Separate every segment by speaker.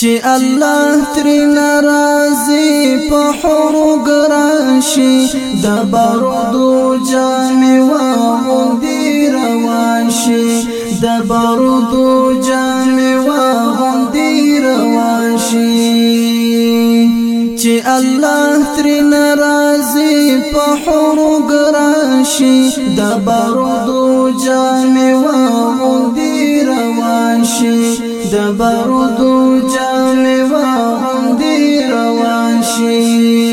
Speaker 1: چې الله تر ناراضي په حروق راشي د بارودو جامې واغوندي روان شي د بارودو جامې واغوندي روان شي چې الله تر ناراضي په حروق راشي د بارودو جامې واغوندي روان شي د بارودو جامې واغوندي روان شي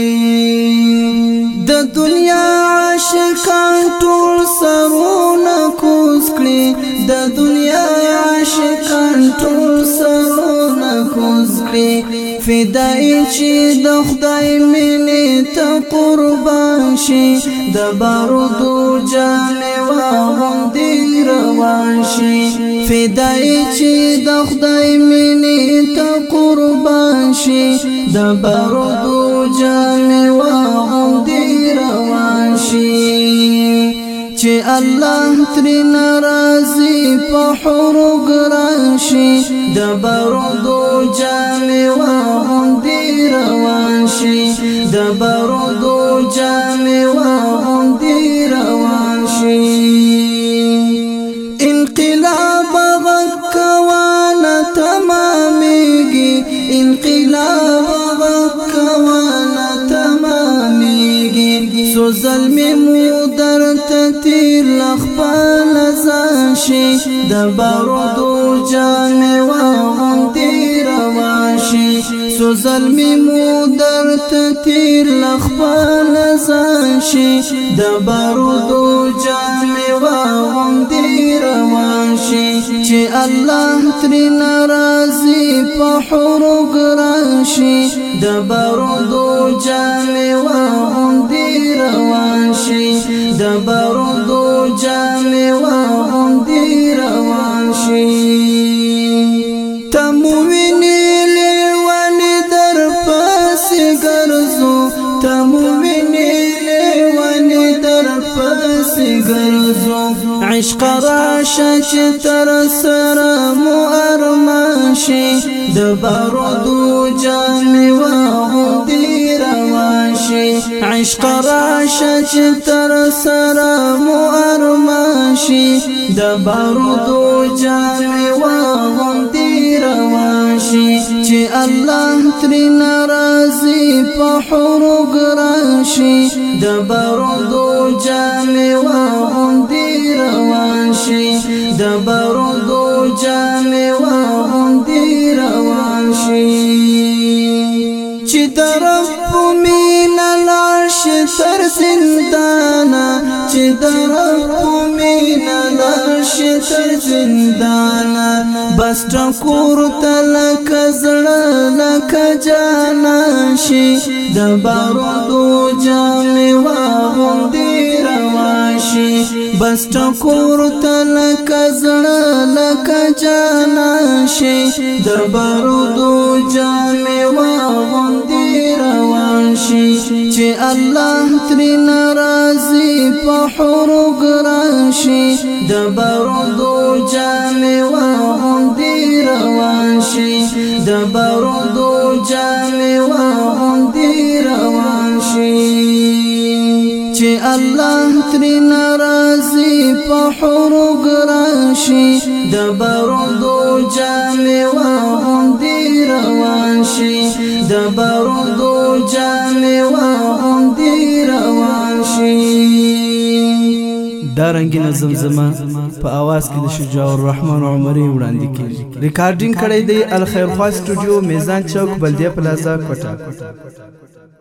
Speaker 1: د دنیا عاشقان ټول سرونه کوز کړي د دنیا عاشقان ټول سرونه کوز کړي فدای چې د خدای مینې ته قربان شي د بارودو جامې واغوندي روان شي فدای چې د خدای مینې ته قربان شي د بارودو جامې واغوندي روان شي چې الله تر ناراضي په حروق راشي د بارودو جامې واغوندي روان شي د بارودو جامې واغوندي روان شي انقلاب غږ کوانه تمامېږي انقلاب غږ کوانه تمامېږي سو ظلمې مو درته تیر لخپل ځان شي د بارودو جامې واغوندي روان شي سو ظلمې مو درته تیر لخپل ځان شي د بارودو جامې واغوندي روان شي چې الله تر ناراضي په حروق راشي د بارودو جامې واغوندي روان شي د بارودو جامې واغوندي روان شي تمویني لیوانی در پسې ګرځو تمویني لیوانی در پسې ګرځو عشق راشه چې تر سره مو ارمان شي د بارودو جامې واغوندي روان شي عشق راشه چې تر سره مو ارمان شي د بارودو جامې واغوندي روان شي چې الله تر ناراضي په حروق راشي د بارودو جامې واغوندي روان شي د بارودو جامې واغوندي روان شي چې د رب مینه لاړ شي تر زندانه چې د رب مینه لاړ شي تر زندانه بس ټکور ته لکه زړه لکه جانان شي د بارودو جامې واغوندي روان شي بس ټکور ته لکه زړه لکه جانان شي د بارودو جامې واغوندي روان شي چې الله تر ناراضي په حروق راشي د بارودو جامې واغوندي روان شي د بارودو جامې واغوندي روان شي چې الله تر ناراضي په حروق راشي د بارودو جامې واغوندي روان شي د بارودو جامې واغوندي روان شي
Speaker 2: دا رنگینه زمزمه په आवाज کې د شجاع الرحمن عمري وړاندې کیږي ریکارډینګ کړی دی الخير خوا سټوډیو میزان چوک بلدیه پلازا کوټه